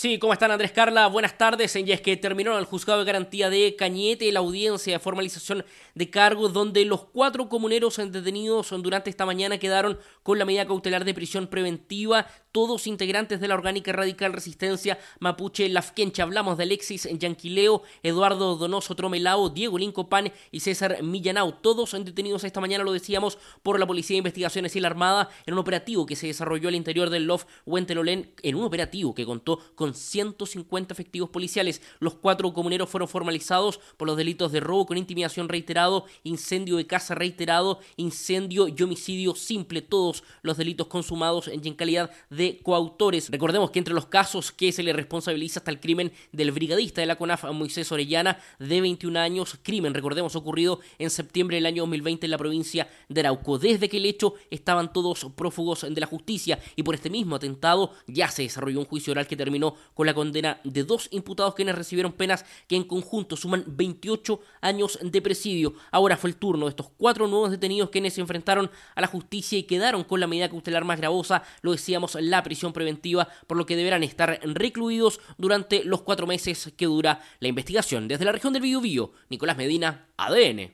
Sí, ¿cómo están, Andrés, Carla? Buenas tardes. Y es que terminó en el juzgado de garantía de Cañete la audiencia de formalización de cargos, donde los 4 comuneros detenidos durante esta mañana quedaron con la medida cautelar de prisión preventiva, todos integrantes de la orgánica Radical Resistencia Mapuche Lafkencha. Hablamos de Alexis Yanquileo, Eduardo Donoso Tromelao, Diego Lincopán y César Millanao, todos detenidos esta mañana, lo decíamos, por la Policía de Investigaciones y la Armada en un operativo que se desarrolló al interior del LOF Huentelolén, en un operativo que contó con 150 efectivos policiales. Los 4 comuneros fueron formalizados por los delitos de robo con intimidación reiterado, incendio de casa reiterado, incendio y homicidio simple, todos los delitos consumados en calidad de coautores. Recordemos que entre los casos que se le responsabiliza está el crimen del brigadista de la CONAF, Moisés Orellana, de 21 años, crimen, recordemos, ocurrido en septiembre del año 2020 en la provincia de Arauco. Desde que el hecho estaban todos prófugos de la justicia y por este mismo atentado ya se desarrolló un juicio oral que terminó con la condena de 2 imputados quienes recibieron penas que en conjunto suman 28 años de presidio. Ahora fue el turno de estos 4 nuevos detenidos quienes se enfrentaron a la justicia y quedaron con la medida cautelar más gravosa, lo decíamos, la prisión preventiva, por lo que deberán estar recluidos durante los 4 meses que dura la investigación. Desde la región del Biobío, Nicolás Medina, ADN.